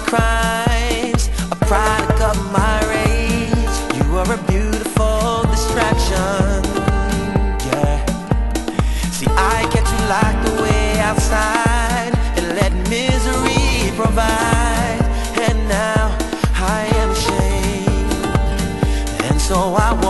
crimes, a product of my rage. You are a beautiful distraction, yeah. See, I kept you locked away outside and let misery provide, and now I am ashamed, and so I won't